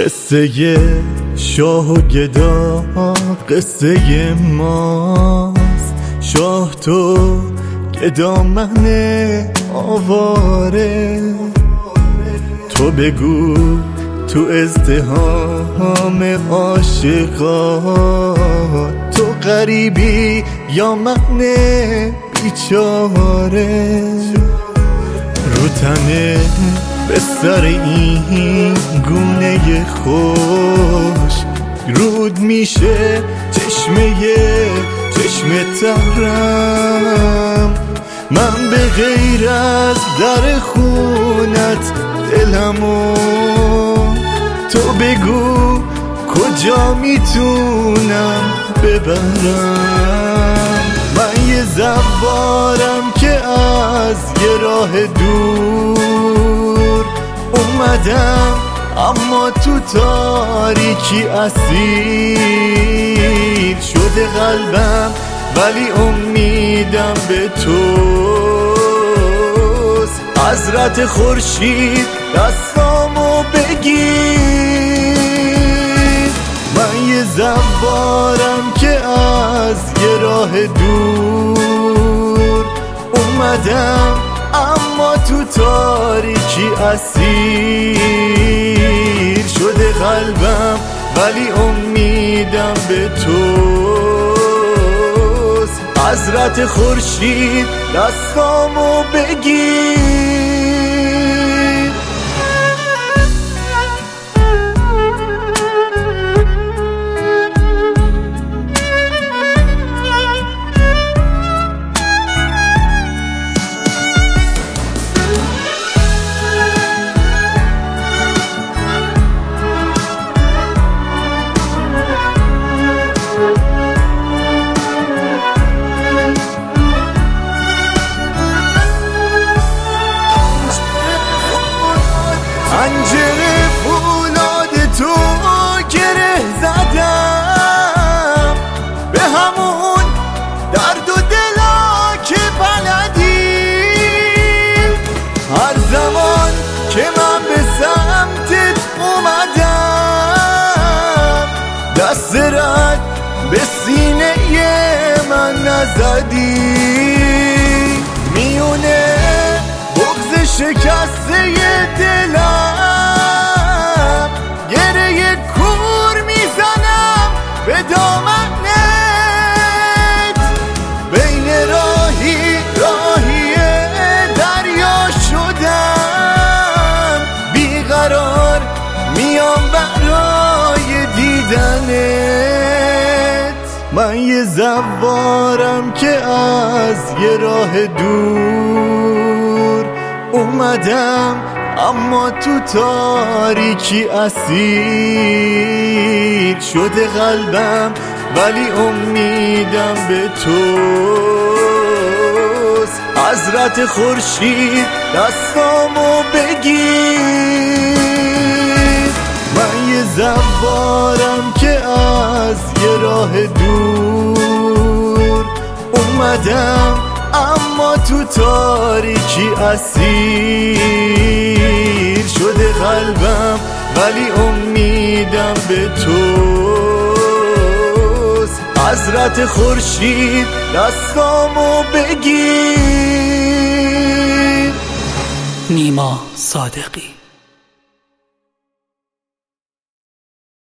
قصه شاه و گدا قصه ماست. شاه تو گدا من آواره، تو بگو تو ازدحام عاشقان تو غریبی یا من بیچاره. رو تنه به سر این گونه خوش رود میشه چشم ترم. من به غیر از در خونت دلمو تو بگو کجا میتونم ببرم. من یه زوارم که از یه راه دور اومدم، اما تو تاریکی اسیر شده قلبم، ولی امیدم به توست. حضرت خورشید دستامو بگیر. من یه زوارم که از یه راه دور اومدم، اما تو تاریکی اسیر شده قلبم، ولی امیدم به توست. حضرت خورشید دستامو بگیر. پنجره فولاد تو گره زدم، به همون درد و دلا که بلدی. هر زمان که من به سمتت اومدم، دست رد به سینه من نزدی. میونه بغض شکسته دلم، گره کور میزنم به دامنت. بین راهی دریا شدم، بیقرار میام برای دیدنت. من یه زوارم که از یه راه دور اومدم، اما تو تاریکی اسیر شده قلبم، ولی امیدم به توست. حضرت خورشید دستامو بگیر. من یه زوارم که از یه راه دور اومدم، اما تو تاریکی اسیر شده قلبم، ولی امیدم به توست. حضرت خورشید دستامو بگیر. نیما صادقی.